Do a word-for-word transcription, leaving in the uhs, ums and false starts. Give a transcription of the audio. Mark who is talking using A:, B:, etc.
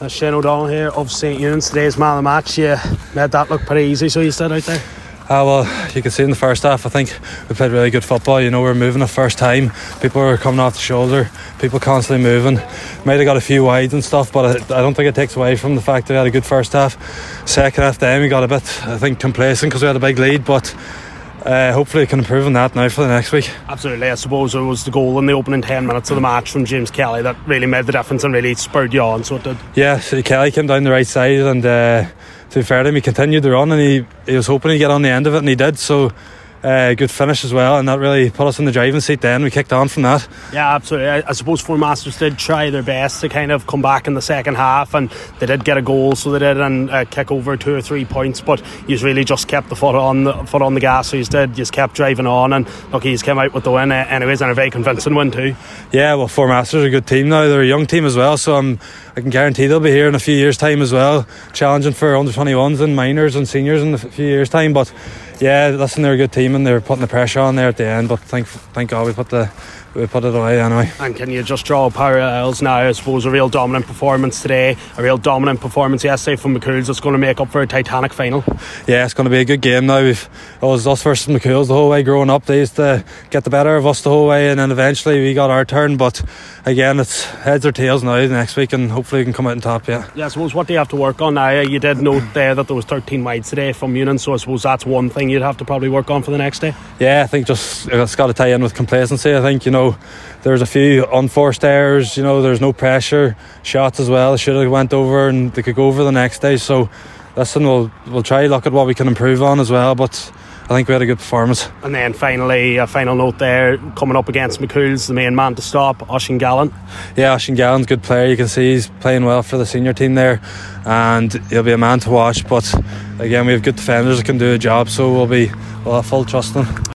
A: Uh, Shane O'Donnell here of St Eunan's, today's man of the match. You made that look pretty easy, so you stood out there.
B: Ah, well, you can see in the first half, I think we played really good football. You know, we were moving the first time. People were coming off the shoulder. People constantly moving. Might have got a few wides and stuff, but I, I don't think it takes away from the fact that we had a good first half. Second half, then we got a bit, I think, complacent because we had a big lead, but Uh, hopefully we can improve on that now for the next week.
A: Absolutely. I suppose it was the goal in the opening ten minutes of the match from James Kelly that really made the difference and really spurred you on, so it did.
B: Yeah, so Kelly came down the right side, and uh, to be fair to him, he continued the run, and he, he was hoping he'd get on the end of it, and he did. So uh, good finish as well, and that really put us in the driving seat then. We kicked on from that.
A: Yeah, absolutely. I, I suppose Four Masters did try their best to kind of come back in the second half, and they did get a goal, so they did, and uh, kick over two or three points, but you really just kept the foot on the foot on the gas. So you did, you just kept driving on, and look, he's came out with the win uh, anyways, and a very convincing win too.
B: Yeah, well, Four Masters are a good team now. They're a young team as well, so um, I can guarantee they'll be here in a few years' time as well, challenging for under twenty-ones and minors and seniors in a few years' time. But yeah, listen, they're a good team, and they're putting the pressure on there at the end, but thank thank God we put the we put it away anyway.
A: And can you just draw parallels now? I suppose a real dominant performance today, a real dominant performance yesterday from McCool's that's going to make up for a Titanic final.
B: Yeah, it's going to be a good game now. We've, it was us versus McCool's the whole way growing up. They used to get the better of us the whole way, and then eventually we got our turn. But again, it's heads or tails now next week, and hopefully we can come out on top. Yeah.
A: Yeah, I suppose what do you have to work on now? You did note there that there was thirteen wides today from Eunan's, so I suppose that's one thing you'd have to probably work on for the next day.
B: Yeah, I think just it's got to tie in with complacency. I think, you know, there's a few unforced errors. You know, there's no pressure. Shots as well should have went over, and they could go over the next day. So listen, we'll we'll try look at what we can improve on as well, but I think we had a good performance.
A: And then finally, a final note there, coming up against McCool's, the main man to stop, Oisín Gallen.
B: Yeah, Oisín Gallen's a good player. You can see he's playing well for the senior team there, and he'll be a man to watch. But again, we have good defenders that can do a job, so we'll be we'll have full trust in him.